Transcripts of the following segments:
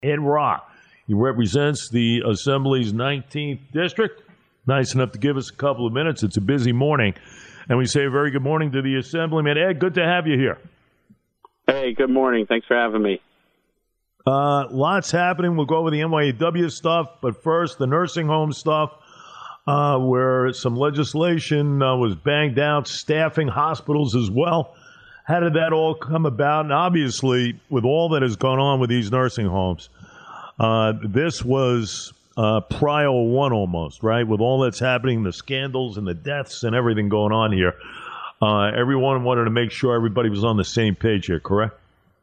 Ed Rock. He represents the Assembly's 19th District. Nice enough to give us a couple of minutes. It's a busy morning. And we say a very good morning to the Assemblyman. Ed, good to have you here. Hey, good morning. Thanks for having me. Lots happening. We'll go over the NYAW stuff, but first, the nursing home stuff, where some legislation was banged out, staffing hospitals as well. How did that all come about? And obviously, with all that has gone on with these nursing homes, this was prio one almost, right? With all that's happening, the scandals and the deaths and everything going on here, everyone wanted to make sure everybody was on the same page here, correct?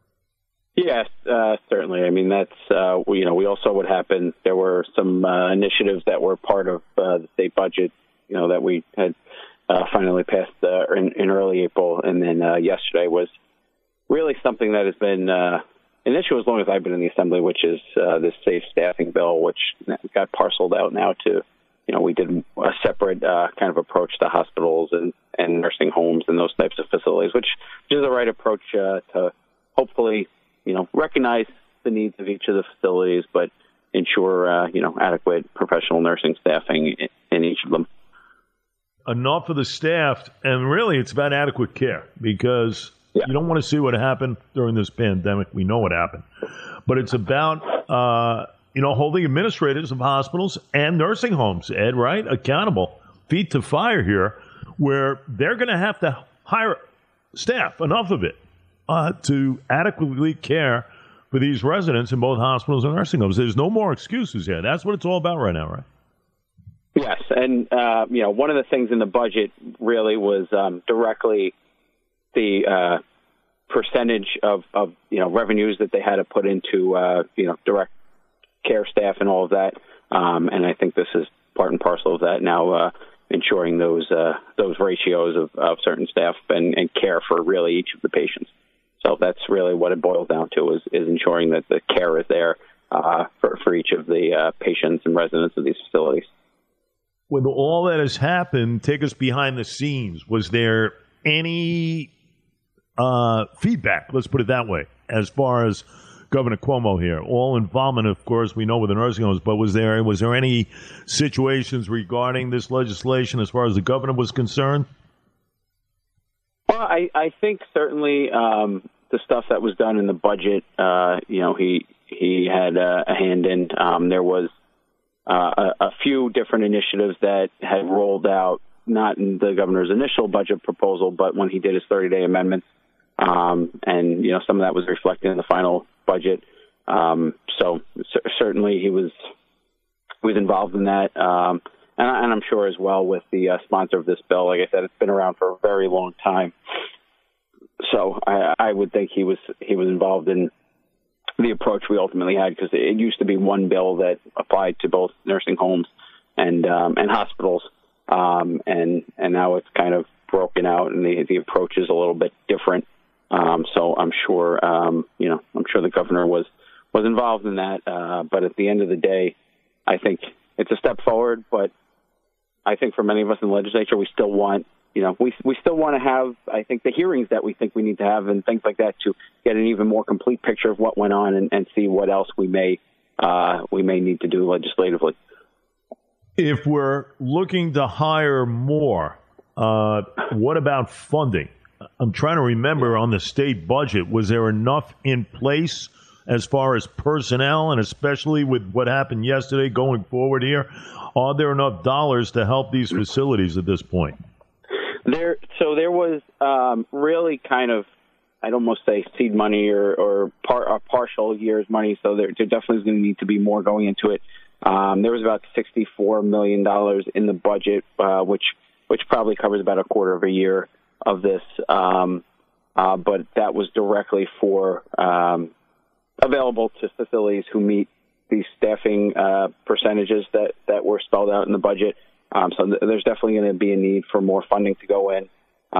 Yes, certainly. I mean, that's, we all saw what happened. There were some initiatives that were part of the state budget, that we had finally passed in early April. And then yesterday was really something that has been an issue as long as I've been in the Assembly, which is this safe staffing bill, which got parceled out now to, we did a separate kind of approach to hospitals and nursing homes and those types of facilities, which is the right approach to hopefully, recognize the needs of each of the facilities, but ensure, adequate professional nursing staffing in each of them. Enough of the staff, and really it's about adequate care, because you don't want to see what happened during this pandemic. We know what happened. But it's about, holding administrators of hospitals and nursing homes, Ed, right, accountable, feet to fire here, where they're going to have to hire staff, enough of it, to adequately care for these residents in both hospitals and nursing homes. There's no more excuses here. That's what it's all about right now, right? Yes, and one of the things in the budget really was directly the percentage of revenues that they had to put into direct care staff and all of that, and I think this is part and parcel of that now, ensuring those ratios of certain staff and care for really each of the patients. So that's really what it boils down to is ensuring that the care is there for each of the patients and residents of these facilities. With all that has happened, take us behind the scenes. Was there any feedback, let's put it that way, as far as Governor Cuomo here? All involvement, of course, we know with the nursing homes, but was there any situations regarding this legislation as far as the governor was concerned? Well, I think certainly the stuff that was done in the budget, he had a hand in. There was a few different initiatives that had rolled out, not in the governor's initial budget proposal, but when he did his 30-day amendments. And, some of that was reflected in the final budget. So certainly he was involved in that. And I'm sure as well with the sponsor of this bill. Like I said, it's been around for a very long time. So I would think he was involved in the approach we ultimately had, because it used to be one bill that applied to both nursing homes and hospitals. And now it's kind of broken out, and the approach is a little bit different. So I'm sure, I'm sure the governor was involved in that. But at the end of the day, I think it's a step forward. But I think for many of us in the legislature, we still want, we still want to have, I think, the hearings that we think we need to have and things like that to get an even more complete picture of what went on and see what else we may need to do legislatively. If we're looking to hire more, what about funding? I'm trying to remember on the state budget, was there enough in place as far as personnel, and especially with what happened yesterday going forward here? Are there enough dollars to help these facilities at this point? There was really kind of, I'd almost say seed money or partial year's money. So there definitely is going to need to be more going into it. There was about $64 million in the budget, which probably covers about a quarter of a year of this. But that was directly for available to facilities who meet these staffing percentages that were spelled out in the budget. So there's definitely going to be a need for more funding to go in.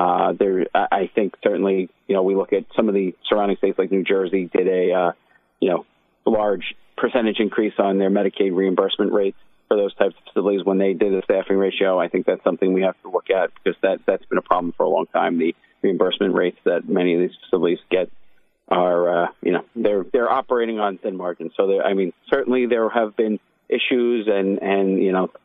I think certainly, we look at some of the surrounding states like New Jersey did a, large percentage increase on their Medicaid reimbursement rates for those types of facilities when they did a staffing ratio. I think that's something we have to look at, because that's been a problem for a long time, the reimbursement rates that many of these facilities get they're operating on thin margins. So certainly there have been issues, and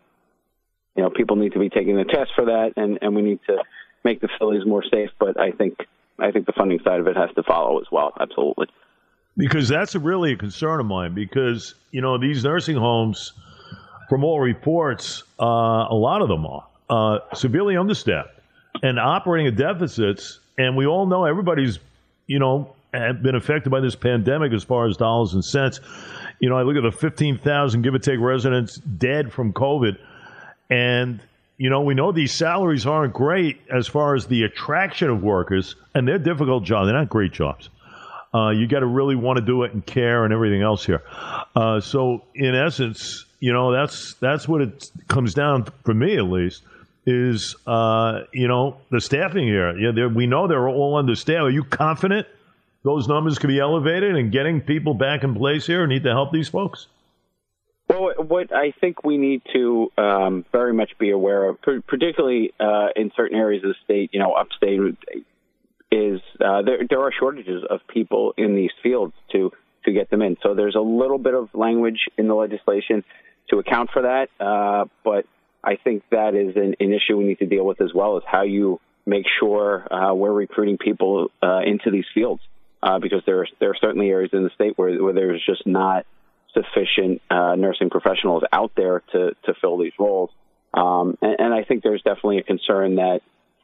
people need to be taking the test for that, and we need to make the facilities more safe. But I think the funding side of it has to follow as well. Absolutely. Because that's really a concern of mine, because, these nursing homes, from all reports, a lot of them are severely understaffed and operating at deficits. And we all know everybody's, have been affected by this pandemic as far as dollars and cents. I look at the 15,000, give or take, residents dead from COVID. And, we know these salaries aren't great as far as the attraction of workers, and they're difficult jobs. They're not great jobs. You got to really want to do it and care and everything else here. So in essence, that's what it comes down, for me at least, is, the staffing here. Yeah, we know they're all understaffed. Are you confident those numbers can be elevated and getting people back in place here need to help these folks? Well, what I think we need to very much be aware of, particularly in certain areas of the state, upstate, is there are shortages of people in these fields to get them in. So there's a little bit of language in the legislation to account for that. But I think that is an issue we need to deal with as well, is how you make sure we're recruiting people into these fields, because there are certainly areas in the state where there's just not sufficient nursing professionals out there to fill these roles. And I think there's definitely a concern that,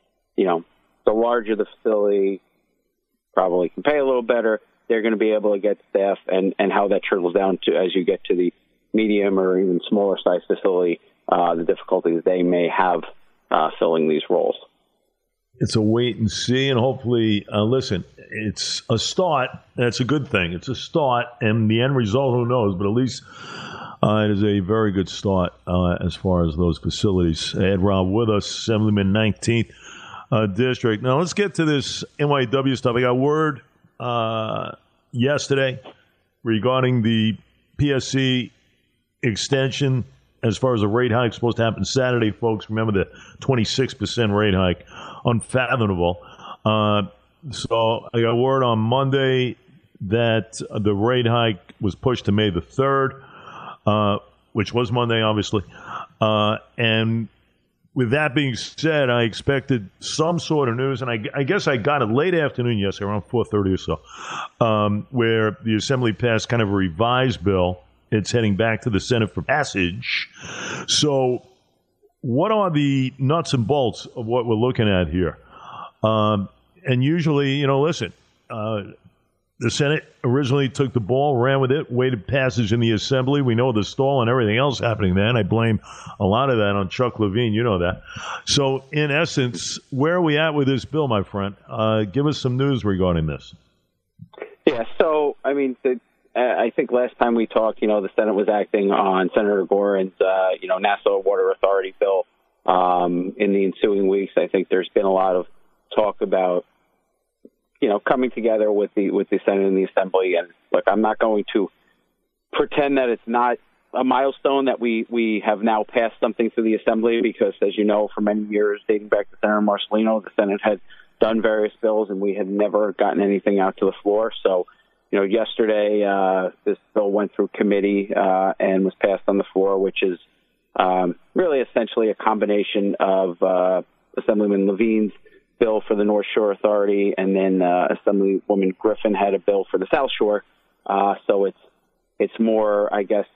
the larger the facility probably can pay a little better, they're going to be able to get staff, and how that trickles down to as you get to the medium or even smaller size facility, the difficulties they may have filling these roles. It's a wait and see, and hopefully, listen, it's a start. That's a good thing. It's a start, and the end result, who knows? But at least it is a very good start as far as those facilities. Ed Robb with us, Assemblyman 19th District. Now, let's get to this NYW stuff. I got word yesterday regarding the PSC extension as far as the rate hike supposed to happen Saturday, folks. Remember the 26% rate hike. Unfathomable. So I got word on Monday that the rate hike was pushed to May the 3rd, which was Monday, obviously. And with that being said, I expected some sort of news, and I guess I got it late afternoon yesterday, around 4:30 or so, where the Assembly passed kind of a revised bill. It's heading back to the Senate for passage. So what are the nuts and bolts of what we're looking at here? And usually, listen, the Senate originally took the ball, ran with it, waited passage in the Assembly. We know the stall and everything else happening there, and I blame a lot of that on Chuck Levine. You know that. So, in essence, where are we at with this bill, my friend? Give us some news regarding this. Yeah, so, I think last time we talked, the Senate was acting on Senator Gorin's, Nassau Water Authority bill. In the ensuing weeks, I think there's been a lot of talk about, coming together with the Senate and the Assembly. And look, I'm not going to pretend that it's not a milestone that we have now passed something through the Assembly, because, as you know, for many years, dating back to Senator Marcelino, the Senate had done various bills and we had never gotten anything out to the floor. So, yesterday, this bill went through committee and was passed on the floor, which is really essentially a combination of Assemblyman Levine's bill for the North Shore Authority, and then Assemblywoman Griffin had a bill for the South Shore. So it's more, I guess,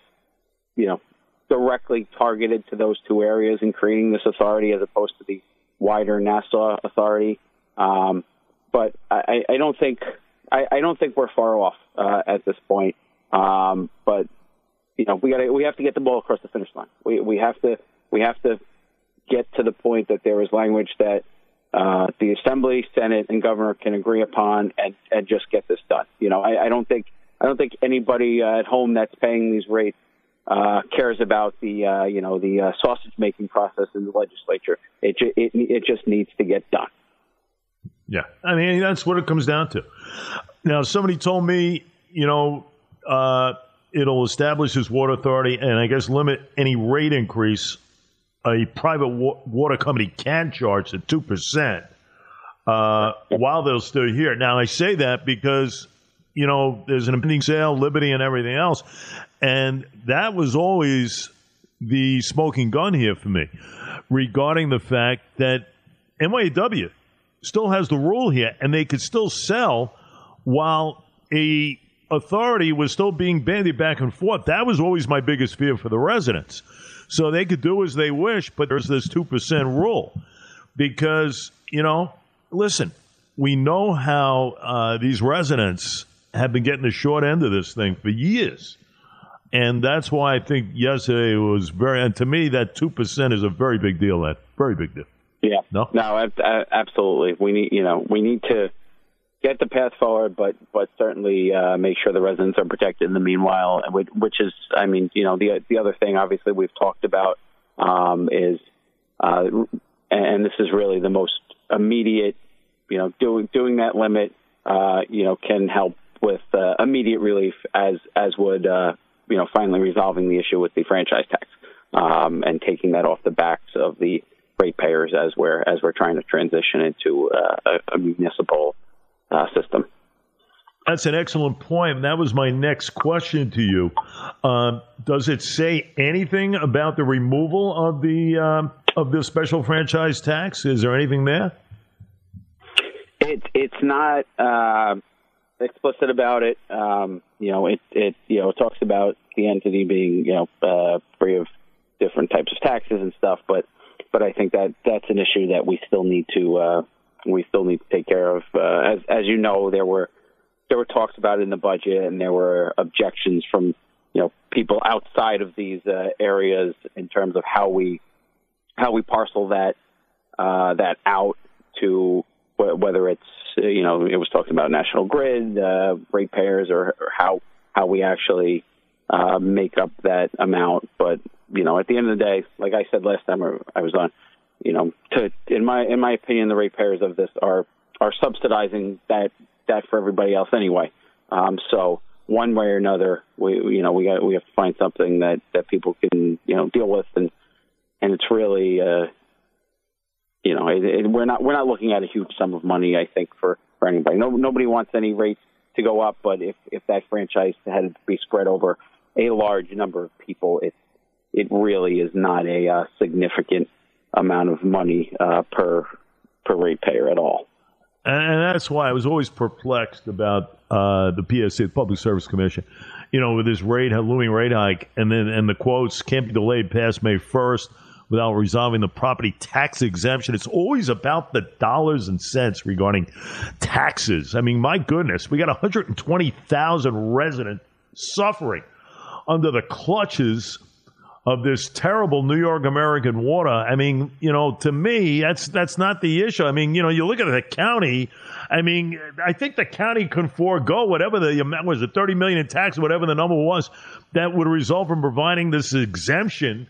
directly targeted to those two areas in creating this authority, as opposed to the wider Nassau Authority. But I don't think we're far off at this point. But we have to get the ball across the finish line. We have to get to the point that there is language that the Assembly, Senate, and Governor can agree upon and just get this done. I don't think anybody at home that's paying these rates cares about the sausage making process in the legislature. It just needs to get done. Yeah, that's what it comes down to. Now, somebody told me, it'll establish this water authority and I guess limit any rate increase a private water company can charge at 2% while they're still here. Now, I say that because there's an impending sale, Liberty and everything else. And that was always the smoking gun here for me regarding the fact that NYAW still has the rule here, and they could still sell while a authority was still being bandied back and forth. That was always my biggest fear for the residents. So they could do as they wish, but there's this 2% rule because, listen, we know how these residents have been getting the short end of this thing for years. And that's why I think yesterday was and to me, that 2% is a very big deal, Ed. Very big deal. Yeah. No, absolutely. We need to get the path forward, but certainly make sure the residents are protected in the meanwhile, which is, the other thing obviously we've talked about is, and this is really the most immediate, doing that limit, can help with immediate relief as would, finally resolving the issue with the franchise tax and taking that off the backs of the ratepayers as we're trying to transition into a municipal system. That's an excellent point. And that was my next question to you. Does it say anything about the removal of the special franchise tax? Is there anything there? It's not explicit about it. It talks about the entity being free of different types of taxes and stuff, but I think that's an issue that we still need to take care of. As you know, there were talks about it in the budget, and there were objections from people outside of these areas in terms of how we parcel that out to whether it's it was talked about National Grid, ratepayers, or how we actually make up that amount. But at the end of the day, like I said last time I was on, in my opinion, the ratepayers of this are subsidizing that for everybody else anyway. So one way or another, we have to find something that people can deal with, and it's really we're not looking at a huge sum of money, I think, for anybody. Nobody wants any rates to go up, but if that franchise had to be spread over a large number of people, it really is not a significant amount of money per ratepayer at all. And that's why I was always perplexed about the PSC, the Public Service Commission, with this looming rate hike, and the quotes can't be delayed past May 1st without resolving the property tax exemption. It's always about the dollars and cents regarding taxes. I mean, my goodness, we got 120,000 residents suffering under the clutches of this terrible New York American Water. I mean, to me, that's not the issue. I mean, you look at the county. I mean, I think the county can forego whatever the amount was, it $30 million in tax, whatever the number was, that would result from providing this exemption.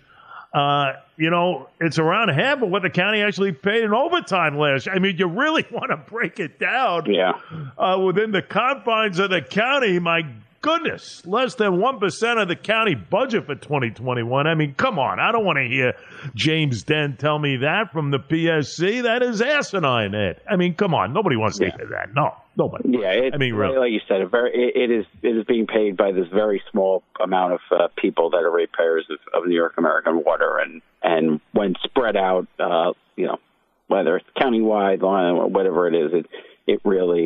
It's around half of what the county actually paid in overtime last year. I mean, you really want to break it down within the confines of the county. My goodness, less than 1% of the county budget for 2021. I mean, come on. I don't want to hear James Dent tell me that from the PSC. That is asinine, Ed. I mean, come on. Nobody wants to hear that. No, nobody. Yeah, really, like you said, it is being paid by this very small amount of people that are ratepayers of New York American Water, and when spread out, whether it's countywide or whatever it is, it really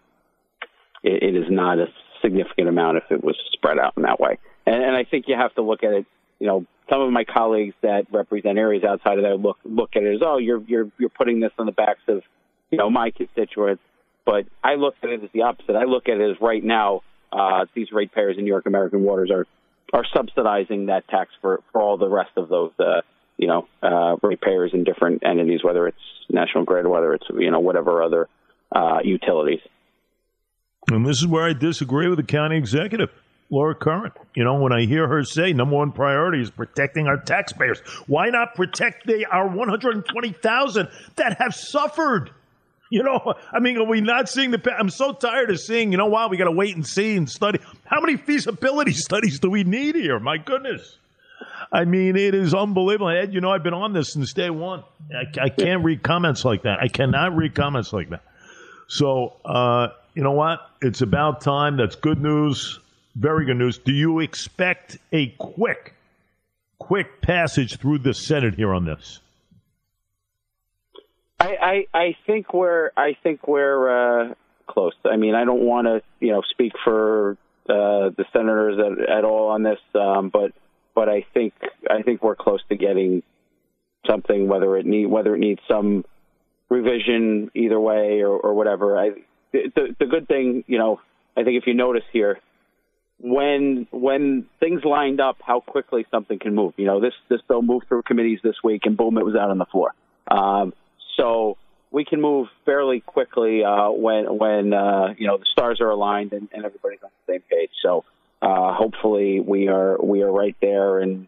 it is not a significant amount if it was spread out in that way. And I think you have to look at it. Some of my colleagues that represent areas outside of that look at it as, oh, you're putting this on the backs of my constituents. But I look at it as the opposite. I look at it as right now these ratepayers in New York American Waters are subsidizing that tax for all the rest of those ratepayers in different entities, whether it's National Grid, whether it's whatever other utilities. And this is where I disagree with the county executive, Laura Curran. When I hear her say number one priority is protecting our taxpayers, why not protect our 120,000 that have suffered? I mean, are we not seeing I'm so tired of seeing, we got to wait and see and study. How many feasibility studies do we need here? My goodness. I mean, it is unbelievable. Ed, I've been on this since day one. I can't read comments like that. I cannot read comments like that. So, you know what? It's about time. That's good news. Very good news. Do you expect a quick passage through the Senate here on this? I think we're close. I mean, I don't want to speak for the senators at all on this, but I think we're close to getting something, whether it needs some revision either way or whatever. The good thing, I think if you notice here, when things lined up, how quickly something can move. This bill moved through committees this week, and boom, it was out on the floor. So we can move fairly quickly when the stars are aligned and everybody's on the same page. So hopefully we are right there. And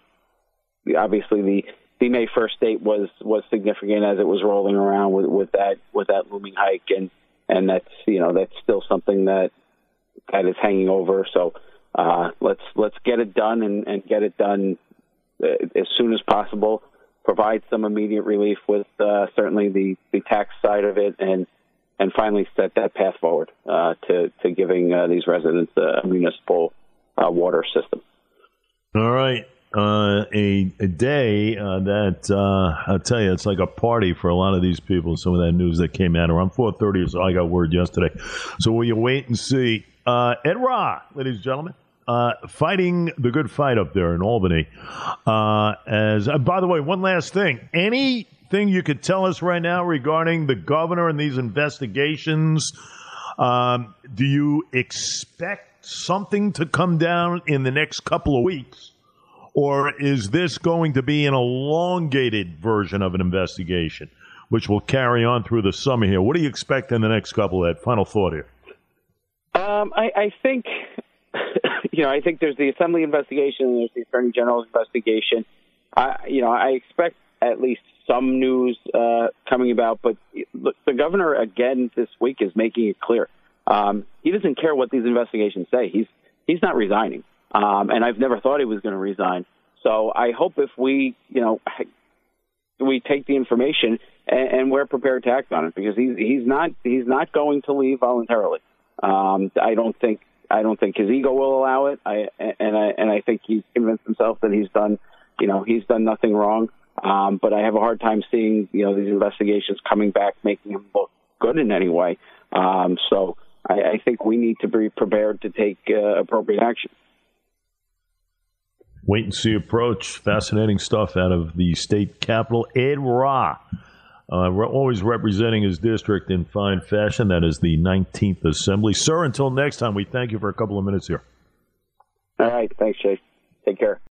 obviously the May 1st date was significant as it was rolling around with that looming hike, and that's still something that is hanging over. So let's get it done and get it done as soon as possible. Provide some immediate relief with certainly the tax side of it, and finally set that path forward to giving these residents a municipal water system. All right. A day that I'll tell you, it's like a party for a lot of these people. Some of that news that came out around 4:30 or so. I got word yesterday. So will you wait and see? Ed Ra, ladies and gentlemen. Fighting the good fight up there in Albany. By the way, one last thing. Anything you could tell us right now regarding the governor and these investigations? Do you expect something to come down in the next couple of weeks? Or is this going to be an elongated version of an investigation, which will carry on through the summer here? What do you expect in the next couple of that? Final thought here. I think... I think there's the Assembly investigation and there's the Attorney General's investigation. I expect at least some news coming about, but look, the governor again this week is making it clear. He doesn't care what these investigations say. He's not resigning, and I've never thought he was going to resign. So I hope if we take the information and we're prepared to act on it, because he's not going to leave voluntarily. I don't think his ego will allow it. I think he's convinced himself that he's done nothing wrong. But I have a hard time seeing, these investigations coming back, making him look good in any way. So I think we need to be prepared to take appropriate action. Wait and see approach. Fascinating stuff out of the state capitol. Ed Ra. Always representing his district in fine fashion. That is the 19th Assembly. Sir, until next time, we thank you for a couple of minutes here. All right. Thanks, Jay. Take care.